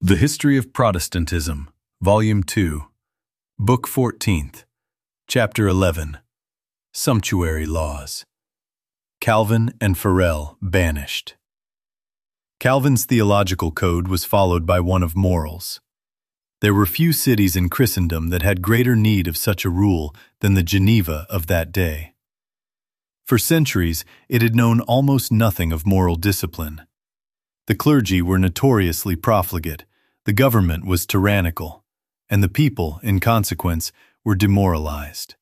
The History of Protestantism, Volume 2, Book 14th, Chapter 11, Sumptuary Laws. Calvin and Farel banished. Calvin's theological code was followed by one of morals. There were few cities in Christendom that had greater need of such a rule than the Geneva of that day. For centuries, it had known almost nothing of moral discipline. The clergy were notoriously profligate, the government was tyrannical, and the people, in consequence, were demoralized.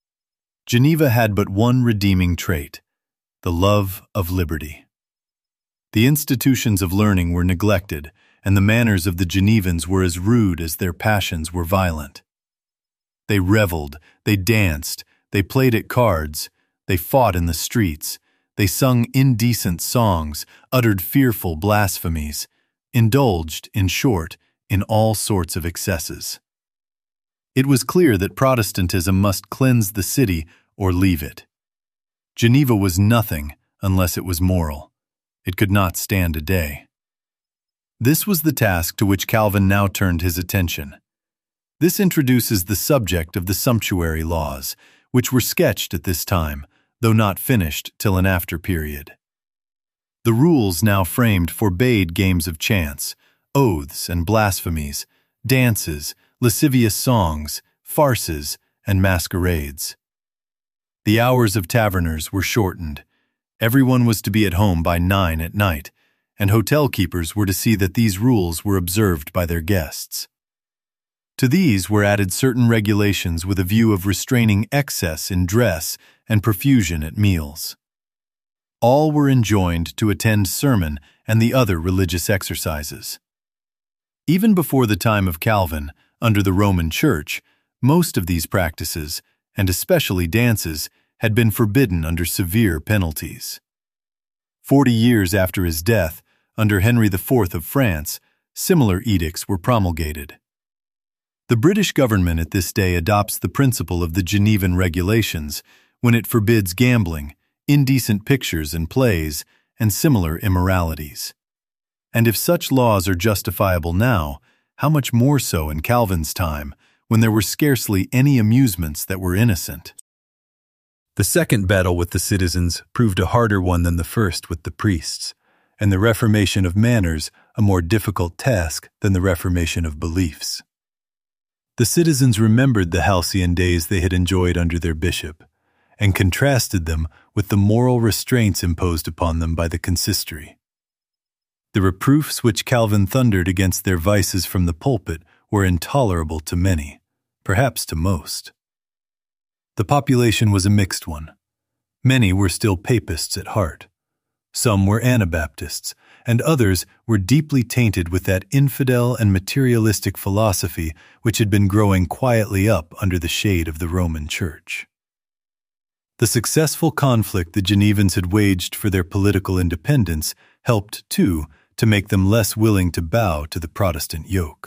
Geneva had but one redeeming trait: the love of liberty. The institutions of learning were neglected, and the manners of the Genevans were as rude as their passions were violent. They reveled, they danced, they played at cards, they fought in the streets, they sung indecent songs, uttered fearful blasphemies, indulged, in short, in all sorts of excesses. It was clear that Protestantism must cleanse the city or leave it. Geneva was nothing unless it was moral. It could not stand a day. This was the task to which Calvin now turned his attention. This introduces the subject of the sumptuary laws, which were sketched at this time, though not finished till an after period. The rules now framed forbade games of chance, oaths and blasphemies, dances, lascivious songs, farces, and masquerades. The hours of taverners were shortened. Everyone was to be at home by 9 at night, and hotel keepers were to see that these rules were observed by their guests. To these were added certain regulations with a view of restraining excess in dress and profusion at meals. All were enjoined to attend sermon and the other religious exercises. Even before the time of Calvin, under the Roman Church, most of these practices, and especially dances, had been forbidden under severe penalties. 40 years after his death, under Henry IV of France, similar edicts were promulgated. The British government at this day adopts the principle of the Genevan regulations when it forbids gambling, indecent pictures and plays, and similar immoralities. And if such laws are justifiable now, how much more so in Calvin's time, when there were scarcely any amusements that were innocent. The second battle with the citizens proved a harder one than the first with the priests, and the reformation of manners a more difficult task than the reformation of beliefs. The citizens remembered the halcyon days they had enjoyed under their bishop, and contrasted them with the moral restraints imposed upon them by the consistory. The reproofs which Calvin thundered against their vices from the pulpit were intolerable to many, perhaps to most. The population was a mixed one. Many were still papists at heart. Some were Anabaptists, and others were deeply tainted with that infidel and materialistic philosophy which had been growing quietly up under the shade of the Roman Church. The successful conflict the Genevans had waged for their political independence helped, too, to make them less willing to bow to the Protestant yoke.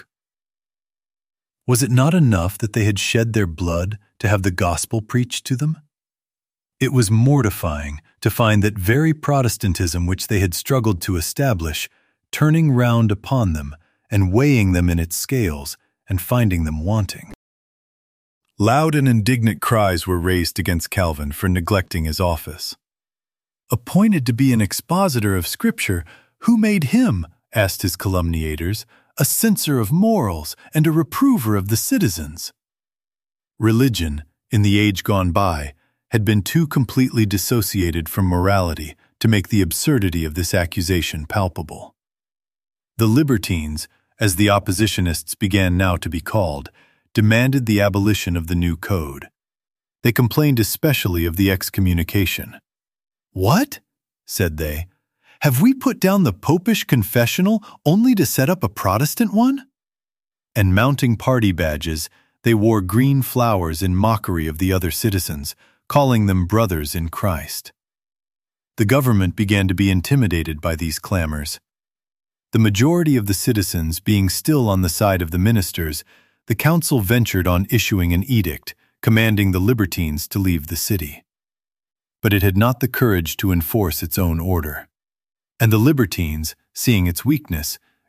Was it not enough that they had shed their blood to have the gospel preached to them? It was mortifying to find that very Protestantism which they had struggled to establish, turning round upon them and weighing them in its scales and finding them wanting. Loud and indignant cries were raised against Calvin for neglecting his office. Appointed to be an expositor of Scripture, who made him, asked his calumniators, a censor of morals and a reprover of the citizens? Religion, in the age gone by, had been too completely dissociated from morality to make the absurdity of this accusation palpable. The libertines, as the oppositionists began now to be called, demanded the abolition of the new code. They complained especially of the excommunication. "What?" said they. "Have we put down the popish confessional only to set up a Protestant one?" And mounting party badges, they wore green flowers in mockery of the other citizens, calling them brothers in Christ. The government began to be intimidated by these clamors. The majority of the citizens being still on the side of the ministers, the council ventured on issuing an edict commanding the libertines to leave the city. But it had not the courage to enforce its own order. And the libertines, seeing its weakness,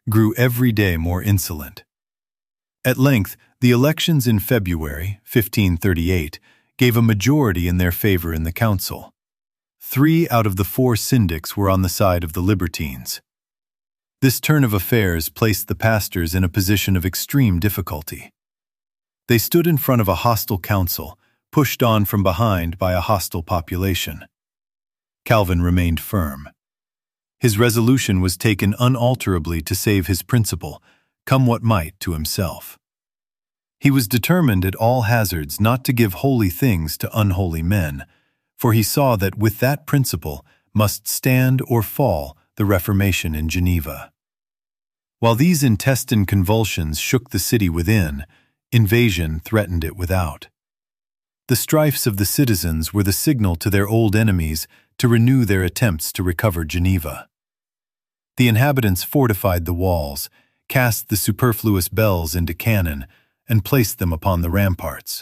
grew every day more insolent. At length, the elections in February 1538 gave a majority in their favor in the council. 3 out of the 4 syndics were on the side of the libertines. This turn of affairs placed the pastors in a position of extreme difficulty. They stood in front of a hostile council, pushed on from behind by a hostile population. Calvin remained firm. His resolution was taken unalterably to save his principle, come what might to himself. He was determined at all hazards not to give holy things to unholy men, for he saw that with that principle must stand or fall the Reformation in Geneva. While these intestine convulsions shook the city within, invasion threatened it without. The strifes of the citizens were the signal to their old enemies to renew their attempts to recover Geneva. The inhabitants fortified the walls, cast the superfluous bells into cannon, and placed them upon the ramparts.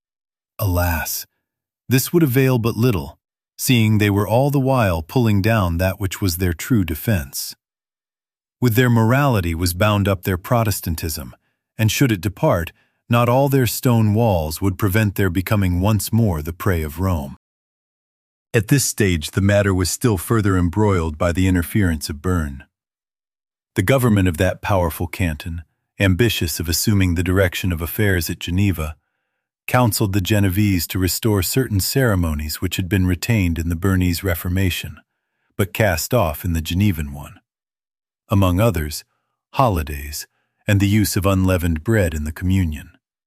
Alas, this would avail but little, seeing they were all the while pulling down that which was their true defense. With their morality was bound up their Protestantism, and should it depart, not all their stone walls would prevent their becoming once more the prey of Rome. At this stage the matter was still further embroiled by the interference of Bern. The government of that powerful canton, ambitious of assuming the direction of affairs at Geneva, counseled the Genevese to restore certain ceremonies which had been retained in the Bernese Reformation, but cast off in the Genevan one. Among others, holidays and the use of unleavened bread in the communion.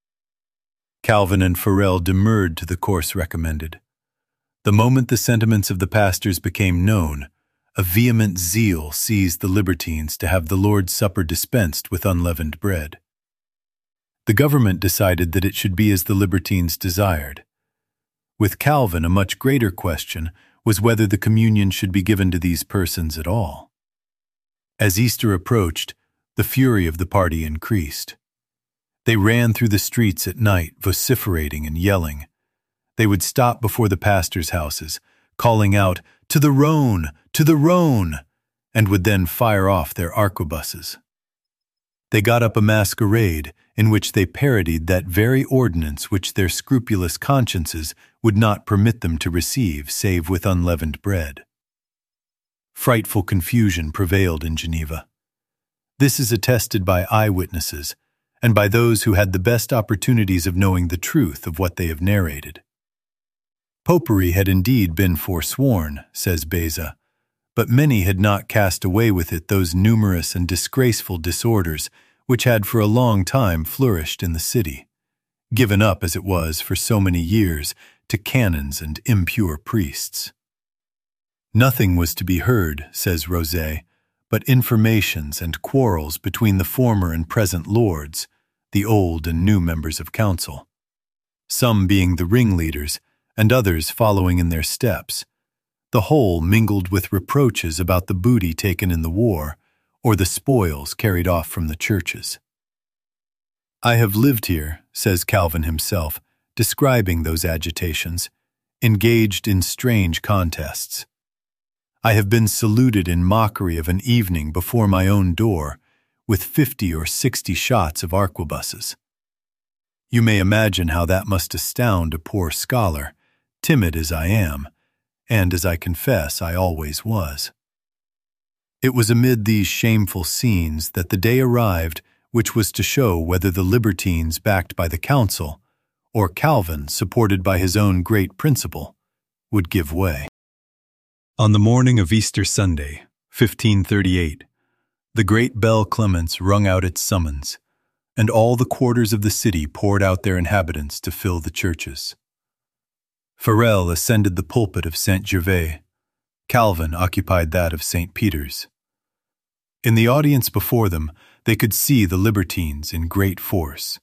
Calvin and Farel demurred to the course recommended. The moment the sentiments of the pastors became known, a vehement zeal seized the libertines to have the Lord's Supper dispensed with unleavened bread. The government decided that it should be as the libertines desired. With Calvin, a much greater question was whether the communion should be given to these persons at all. As Easter approached, the fury of the party increased. They ran through the streets at night, vociferating and yelling. They would stop before the pastors' houses, calling out, "To the Rhone! To the Rhone!" and would then fire off their arquebuses. They got up a masquerade in which they parodied that very ordinance which their scrupulous consciences would not permit them to receive save with unleavened bread. Frightful confusion prevailed in Geneva. This is attested by eyewitnesses and by those who had the best opportunities of knowing the truth of what they have narrated. Popery had indeed been forsworn, says Beza, but many had not cast away with it those numerous and disgraceful disorders which had for a long time flourished in the city, given up as it was for so many years to canons and impure priests. Nothing was to be heard, says Rosé, but informations and quarrels between the former and present lords, the old and new members of council, some being the ringleaders and others following in their steps, the whole mingled with reproaches about the booty taken in the war or the spoils carried off from the churches. I have lived here, says Calvin himself, describing those agitations, engaged in strange contests. I have been saluted in mockery of an evening before my own door with 50 or 60 shots of arquebuses. You may imagine how that must astound a poor scholar, timid as I am, and as I confess I always was. It was amid these shameful scenes that the day arrived which was to show whether the libertines backed by the council, or Calvin supported by his own great principle, would give way. On the morning of Easter Sunday, 1538, the great bell Clemens rung out its summons, and all the quarters of the city poured out their inhabitants to fill the churches. Farel ascended the pulpit of Saint Gervais. Calvin occupied that of St. Peter's. In the audience before them, they could see the libertines in great force.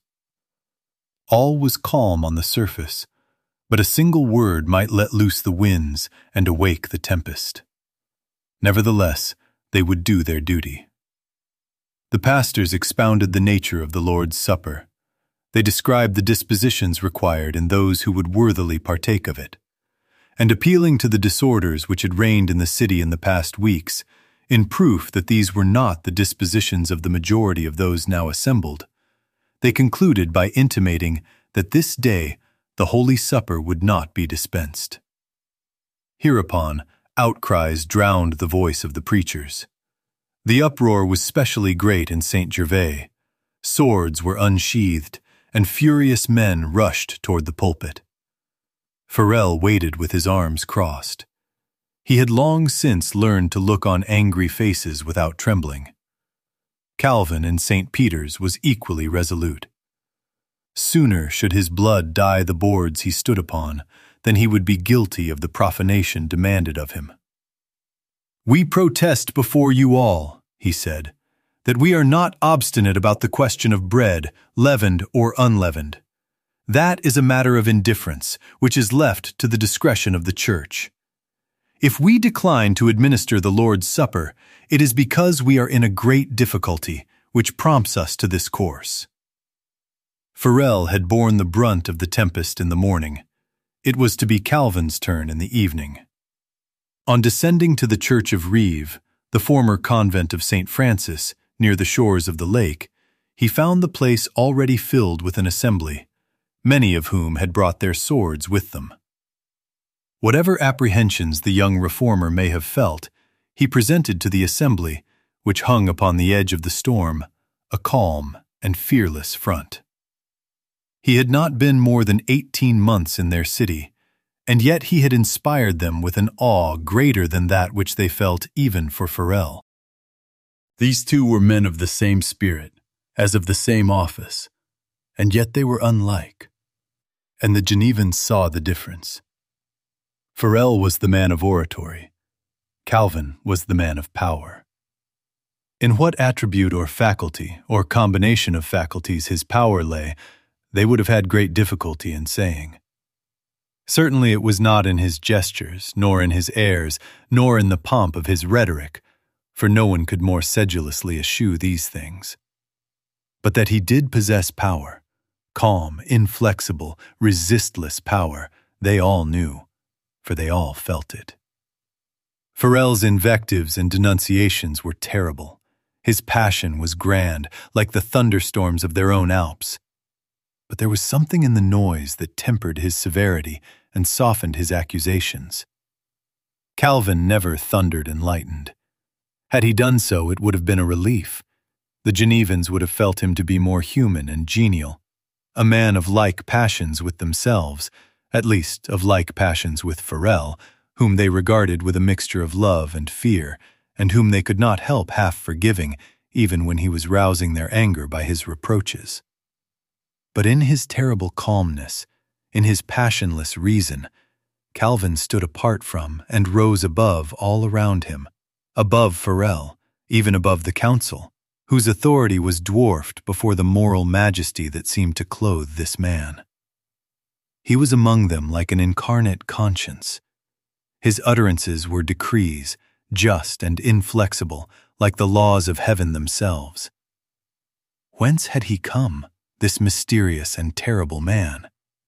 All was calm on the surface, but a single word might let loose the winds and awake the tempest. Nevertheless, they would do their duty. The pastors expounded the nature of the Lord's Supper. They described the dispositions required in those who would worthily partake of it, and appealing to the disorders which had reigned in the city in the past weeks, In proof that these were not the dispositions of the majority of those now assembled, they concluded by intimating that this day the Holy Supper would not be dispensed. Hereupon, outcries drowned the voice of the preachers. The uproar was specially great in St. Gervais. Swords were unsheathed, and furious men rushed toward the pulpit. Farel waited with his arms crossed. He had long since learned to look on angry faces without trembling. Calvin in St. Peter's was equally resolute. Sooner should his blood dye the boards he stood upon than he would be guilty of the profanation demanded of him. "We protest before you all," he said, "that we are not obstinate about the question of bread, leavened or unleavened. That is a matter of indifference, which is left to the discretion of the Church. If we decline to administer the Lord's Supper, it is because we are in a great difficulty, which prompts us to this course." Farel had borne the brunt of the tempest in the morning. It was to be Calvin's turn in the evening. On descending to the church of Rives, the former convent of St. Francis, near the shores of the lake, he found the place already filled with an assembly, many of whom had brought their swords with them. Whatever apprehensions the young reformer may have felt, he presented to the assembly, which hung upon the edge of the storm, a calm and fearless front. He had not been more than 18 months in their city, and yet he had inspired them with an awe greater than that which they felt even for Farel. These two were men of the same spirit, as of the same office, and yet they were unlike. And the Genevans saw the difference. Farel was the man of oratory. Calvin was the man of power. In what attribute or faculty, or combination of faculties his power lay, they would have had great difficulty in saying. Certainly it was not in his gestures, nor in his airs, nor in the pomp of his rhetoric, for no one could more sedulously eschew these things. But that he did possess power, calm, inflexible, resistless power, they all knew, for they all felt it. Farel's invectives and denunciations were terrible. His passion was grand, like the thunderstorms of their own Alps. But there was something in the noise that tempered his severity and softened his accusations. Calvin never thundered and lightened. Had he done so, it would have been a relief. The Genevans would have felt him to be more human and genial, a man of like passions with themselves, at least of like passions with Farel, whom they regarded with a mixture of love and fear, and whom they could not help half forgiving, even when he was rousing their anger by his reproaches. But in his terrible calmness, in his passionless reason, Calvin stood apart from and rose above all around him, above Farel, even above the council, whose authority was dwarfed before the moral majesty that seemed to clothe this man. He was among them like an incarnate conscience. His utterances were decrees, just and inflexible, like the laws of heaven themselves. Whence had he come, this mysterious and terrible man?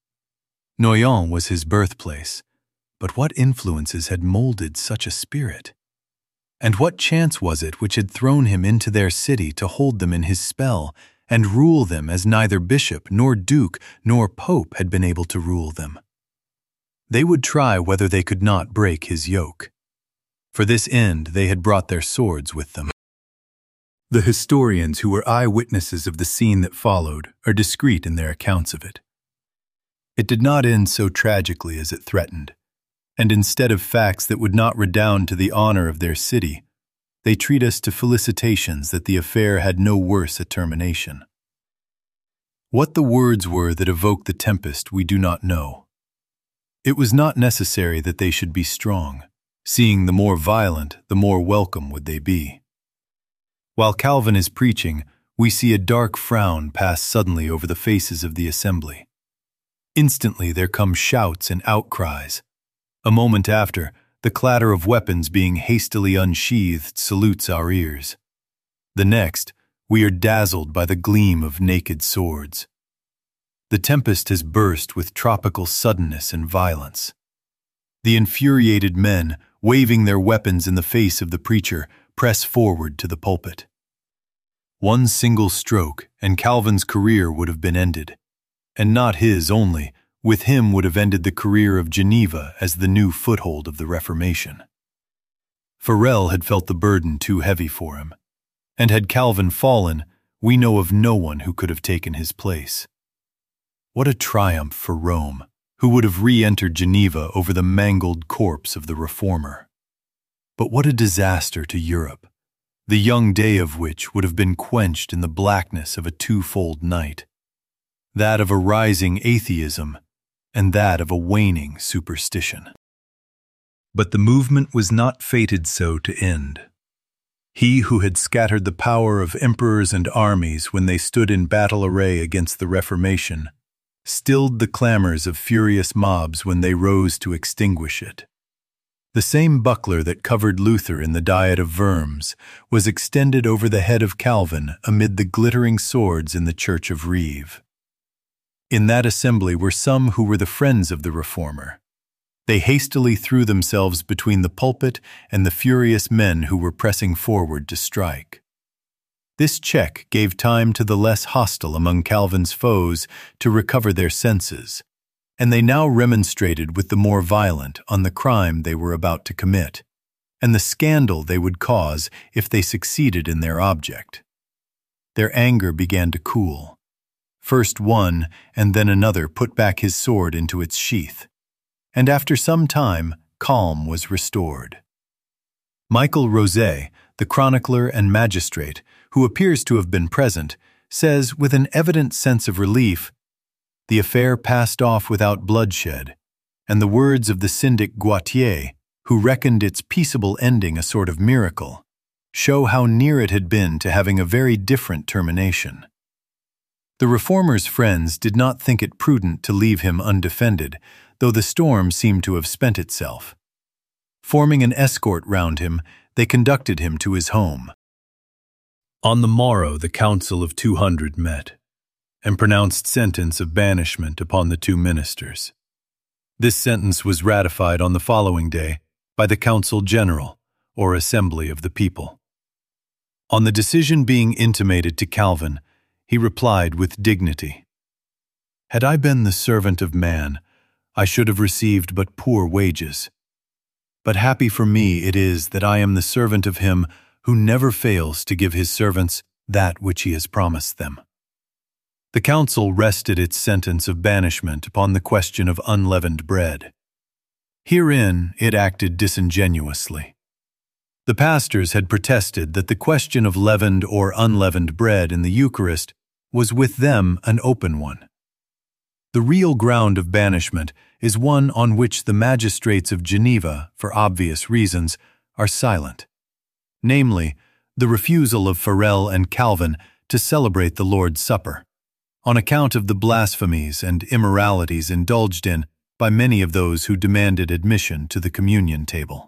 Noyon was his birthplace, but what influences had molded such a spirit? And what chance was it which had thrown him into their city to hold them in his spell and rule them as neither bishop nor duke nor pope had been able to rule them? They would try whether they could not break his yoke. For this end they had brought their swords with them. The historians who were eyewitnesses of the scene that followed are discreet in their accounts of it. It did not end so tragically as it threatened, and instead of facts that would not redound to the honor of their city, they treat us to felicitations that the affair had no worse a termination. What the words were that evoked the tempest we do not know. It was not necessary that they should be strong, seeing the more violent, the more welcome would they be. While Calvin is preaching, we see a dark frown pass suddenly over the faces of the assembly. Instantly there come shouts and outcries. A moment after, the clatter of weapons being hastily unsheathed salutes our ears. The next, we are dazzled by the gleam of naked swords. The tempest has burst with tropical suddenness and violence. The infuriated men, waving their weapons in the face of the preacher, press forward to the pulpit. One single stroke, and Calvin's career would have been ended. And not his only, with him would have ended the career of Geneva as the new foothold of the Reformation. Farel had felt the burden too heavy for him, and had Calvin fallen, we know of no one who could have taken his place. What a triumph for Rome, who would have re-entered Geneva over the mangled corpse of the reformer. But what a disaster to Europe, the young day of which would have been quenched in the blackness of a twofold night, that of a rising atheism and that of a waning superstition. But the movement was not fated so to end. He who had scattered the power of emperors and armies when they stood in battle array against the Reformation, stilled the clamors of furious mobs when they rose to extinguish it. The same buckler that covered Luther in the Diet of Worms was extended over the head of Calvin amid the glittering swords in the Church of Rheims. In that assembly were some who were the friends of the reformer. They hastily threw themselves between the pulpit and the furious men who were pressing forward to strike. This check gave time to the less hostile among Calvin's foes to recover their senses, and they now remonstrated with the more violent on the crime they were about to commit, and the scandal they would cause if they succeeded in their object. Their anger began to cool. First one and then another put back his sword into its sheath, and after some time, calm was restored. Michael Rosé, the chronicler and magistrate, who appears to have been present, says with an evident sense of relief, "The affair passed off without bloodshed, and the words of the syndic Gautier, who reckoned its peaceable ending a sort of miracle, show how near it had been to having a very different termination." The reformer's friends did not think it prudent to leave him undefended, though the storm seemed to have spent itself. Forming an escort round him, they conducted him to his home. On the morrow the Council of 200 met, and pronounced sentence of banishment upon the two ministers. This sentence was ratified on the following day by the Council General, or Assembly of the People. On the decision being intimated to Calvin, he replied with dignity, "Had I been the servant of man, I should have received but poor wages. But happy for me it is that I am the servant of him who never fails to give his servants that which he has promised them." The council rested its sentence of banishment upon the question of unleavened bread. Herein it acted disingenuously. The pastors had protested that the question of leavened or unleavened bread in the Eucharist was with them an open one. The real ground of banishment is one on which the magistrates of Geneva, for obvious reasons, are silent, namely, the refusal of Farel and Calvin to celebrate the Lord's Supper, on account of the blasphemies and immoralities indulged in by many of those who demanded admission to the communion table.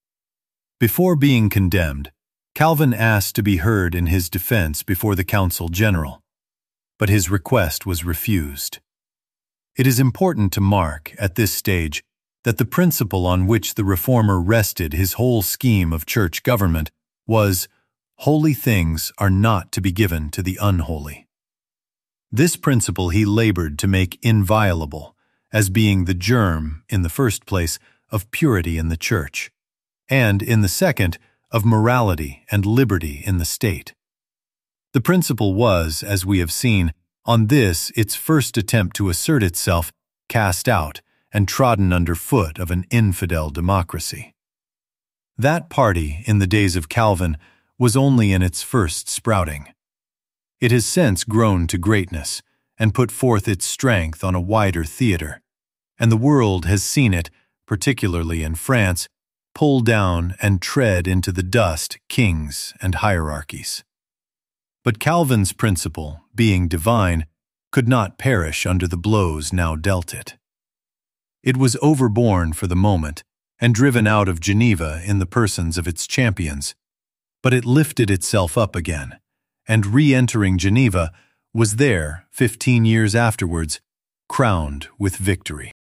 Before being condemned, Calvin asked to be heard in his defense before the Council General, but his request was refused. It is important to mark, at this stage, that the principle on which the reformer rested his whole scheme of church government was, "Holy things are not to be given to the unholy." This principle he labored to make inviolable, as being the germ, in the first place, of purity in the Church, and, in the second, of morality and liberty in the state. The principle was, as we have seen, on this its first attempt to assert itself, cast out and trodden under foot of an infidel democracy. That party, in the days of Calvin, was only in its first sprouting. It has since grown to greatness and put forth its strength on a wider theater, and the world has seen it, particularly in France, pull down and tread into the dust kings and hierarchies. But Calvin's principle, being divine, could not perish under the blows now dealt it. It was overborne for the moment and driven out of Geneva in the persons of its champions, but it lifted itself up again, and re-entering Geneva, was there, 15 years afterwards, crowned with victory.